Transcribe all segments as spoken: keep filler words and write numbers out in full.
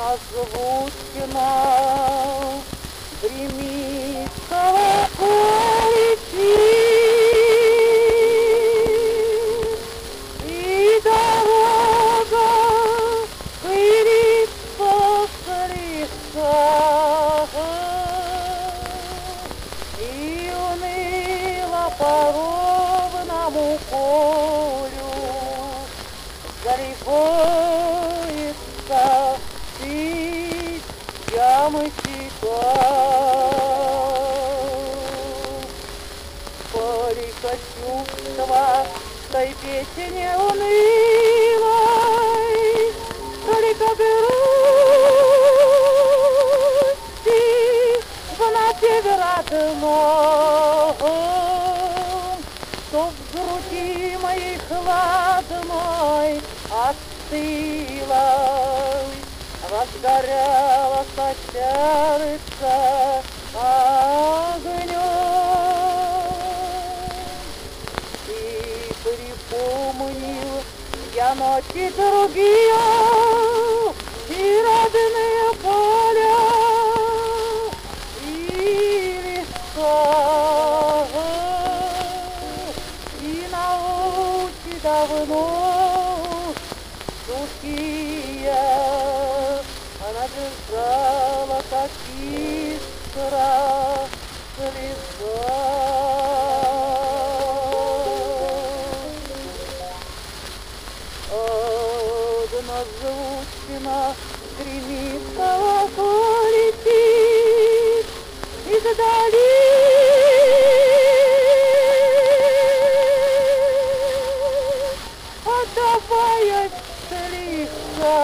нас зовут стена, гремит колокольчик, и дорога пылится с леса, и уныло по ровному полю заливается пить ямы тека. Горько чувства той песни унылой, только грусти в напеве родном, что в груди моей хладной остылой возгорелось сердце огнем. И припомнил я ночи другие и родные поля, и леса, и ночи давно сухие, она бежала, как искра слеза. Одна звучина гремит, колокольчик издали. Отдавая слегка,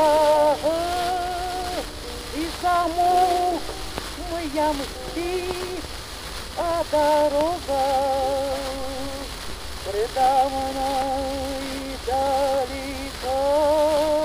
и саму моя мстит, а дорога предо мной далеко.